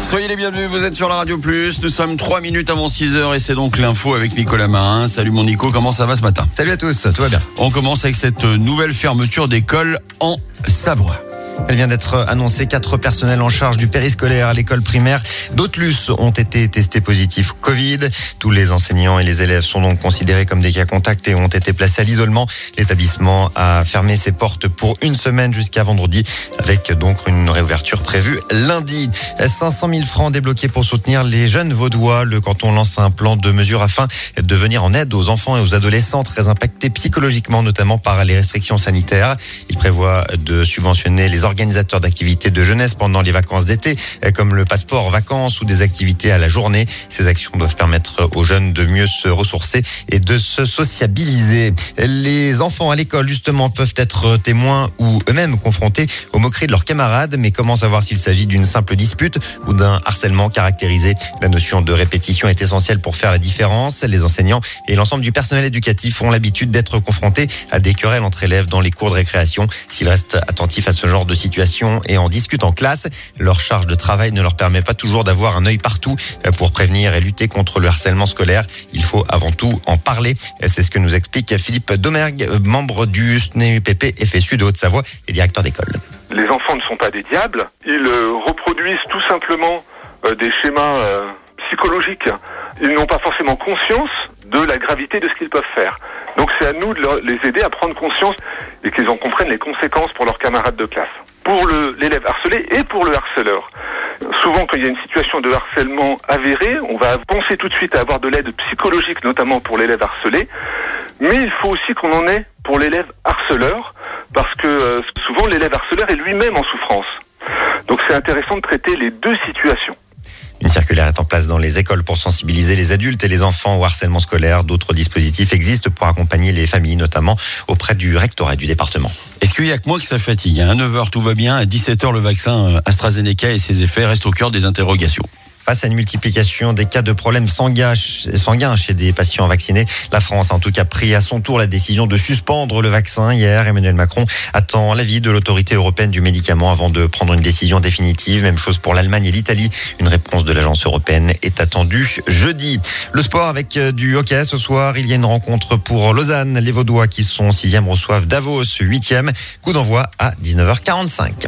Soyez les bienvenus, vous êtes sur la Radio Plus. Nous sommes 3 minutes avant 6h et c'est donc l'info avec Nicolas Marin. Salut mon Nico, comment ça va ce matin? Salut à tous, tout va bien. On commence avec cette nouvelle fermeture d'école en Savoie. Elle vient d'être annoncée. 4 personnels en charge du périscolaire à l'école primaire d'Autelus ont été testés positifs Covid. Tous les enseignants et les élèves sont donc considérés comme des cas contacts et ont été placés à l'isolement. L'établissement a fermé ses portes pour une semaine jusqu'à vendredi, avec donc une réouverture prévue lundi. 500 000 francs débloqués pour soutenir les jeunes vaudois. Le canton lance un plan de mesures afin de venir en aide aux enfants et aux adolescents très impactés psychologiquement, notamment par les restrictions sanitaires. Il prévoit de subventionner les organisateurs d'activités de jeunesse pendant les vacances d'été, comme le passeport vacances ou des activités à la journée. Ces actions doivent permettre aux jeunes de mieux se ressourcer et de se sociabiliser. Les enfants à l'école, justement, peuvent être témoins ou eux-mêmes confrontés aux moqueries de leurs camarades. Mais comment savoir s'il s'agit d'une simple dispute ou d'un harcèlement caractérisé? La notion de répétition est essentielle pour faire la différence. Les enseignants et l'ensemble du personnel éducatif ont l'habitude d'être confrontés à des querelles entre élèves dans les cours de récréation. S'ils restent attentifs à ce genre de situation et en discutent en classe, leur charge de travail ne leur permet pas toujours d'avoir un œil partout. Pour prévenir et lutter contre le harcèlement scolaire, il faut avant tout en parler. C'est ce que nous explique Philippe Domergue, membre du SNEUPP FSU de Haute-Savoie et directeur d'école. Les enfants ne sont pas des diables, ils reproduisent tout simplement des schémas psychologiques. Ils n'ont pas forcément conscience de la gravité de ce qu'ils peuvent faire. Donc c'est à nous de les aider à prendre conscience et qu'ils en comprennent les conséquences pour leurs camarades de classe. Pour l'élève harcelé et pour le harceleur. Souvent, quand il y a une situation de harcèlement avérée, on va penser tout de suite à avoir de l'aide psychologique, notamment pour l'élève harcelé. Mais il faut aussi qu'on en ait pour l'élève harceleur, parce que souvent l'élève harceleur est lui-même en souffrance. Donc c'est intéressant de traiter les deux situations. Une circulaire est en place dans les écoles pour sensibiliser les adultes et les enfants au harcèlement scolaire. D'autres dispositifs existent pour accompagner les familles, notamment auprès du rectorat du département. Est-ce qu'il y a que moi que ça fatigue? À 9h tout va bien, à 17h le vaccin AstraZeneca et ses effets restent au cœur des interrogations. Face à une multiplication des cas de problèmes sanguins chez des patients vaccinés, la France a en tout cas pris à son tour la décision de suspendre le vaccin. Hier, Emmanuel Macron attend l'avis de l'autorité européenne du médicament avant de prendre une décision définitive. Même chose pour l'Allemagne et l'Italie. Une réponse de l'agence européenne est attendue jeudi. Le sport avec du hockey ce soir. Il y a une rencontre pour Lausanne. Les Vaudois qui sont 6e reçoivent Davos 8e. Coup d'envoi à 19h45.